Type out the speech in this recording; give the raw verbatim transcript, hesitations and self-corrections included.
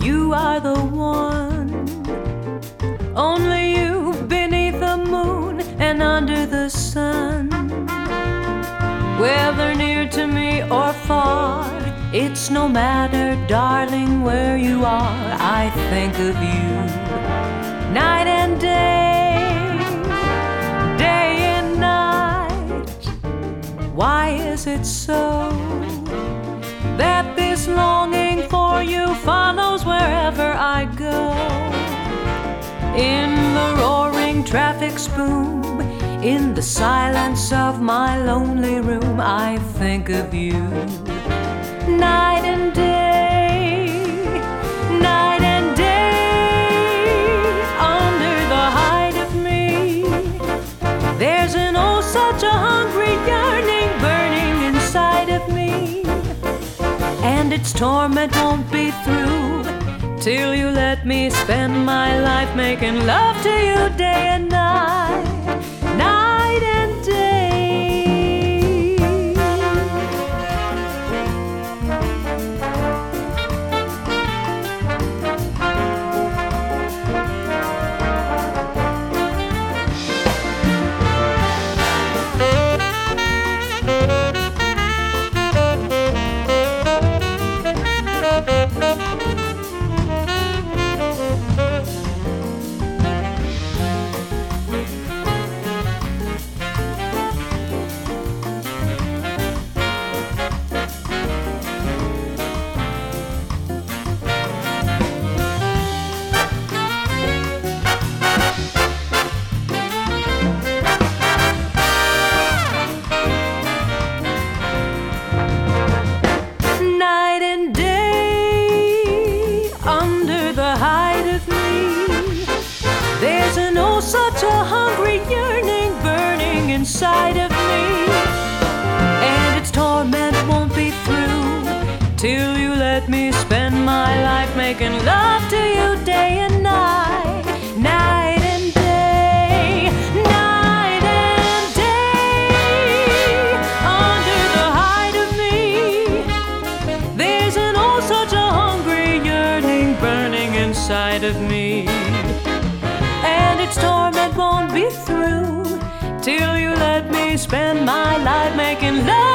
you are the one. Only you beneath the moon and under the sun. Whether near to me or far, it's no matter, darling, where you are. I think of you night and day, day and night. Why is it so that this longing for you follows wherever I go? In the roaring traffic's boom, in the silence of my lonely room, I think of you night and day, night and day. Under the hide of me, there's an oh such a hungry yearning burning inside of me, and its torment won't be through till you let me spend my life making love to you day and night, night and day. Such a hungry yearning burning inside of me, and its torment won't be through till you let me spend my life making love to you day and night, night and day, night and day. Under the hide of me, there's an oh such a hungry yearning burning inside of me, and its torment won't be through till you let me spend my life making love